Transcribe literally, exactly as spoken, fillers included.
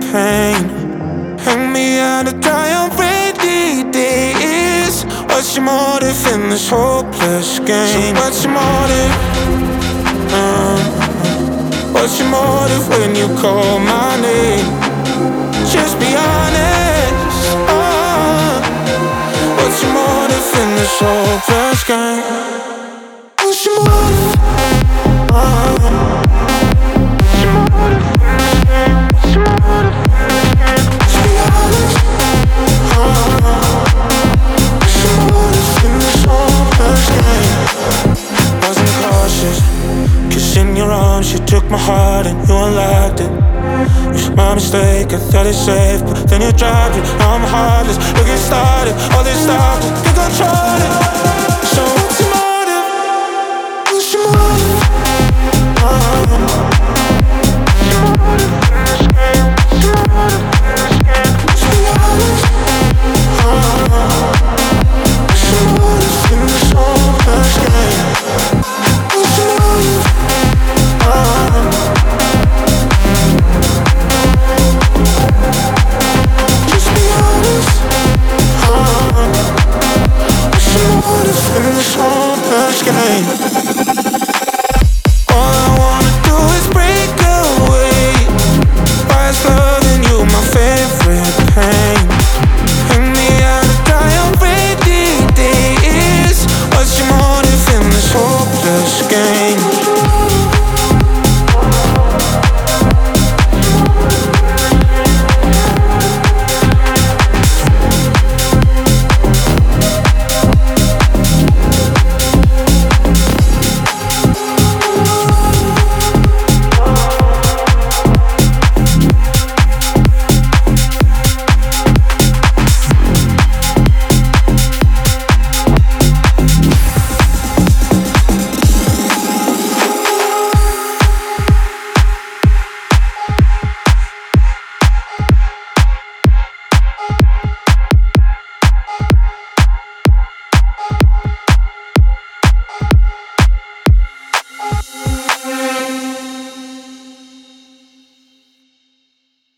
pain. Hang me out to dry on rainy days. What's your motive in this hopeless game? So what's your motive? Uh, what's your motive when you call my name? Just be honest. Uh, what's your motive in this hopeless game? What's your motive? Uh, what's your motive? What's your motive? Just be honest. Uh, what's your motive in this hopeless game? Wasn't cautious, 'cause in your arms you took my heart and you unlocked it. It was my mistake, I thought it safe, but then you dropped it. Now I'm heartless, look it started, all this stuff, you control it.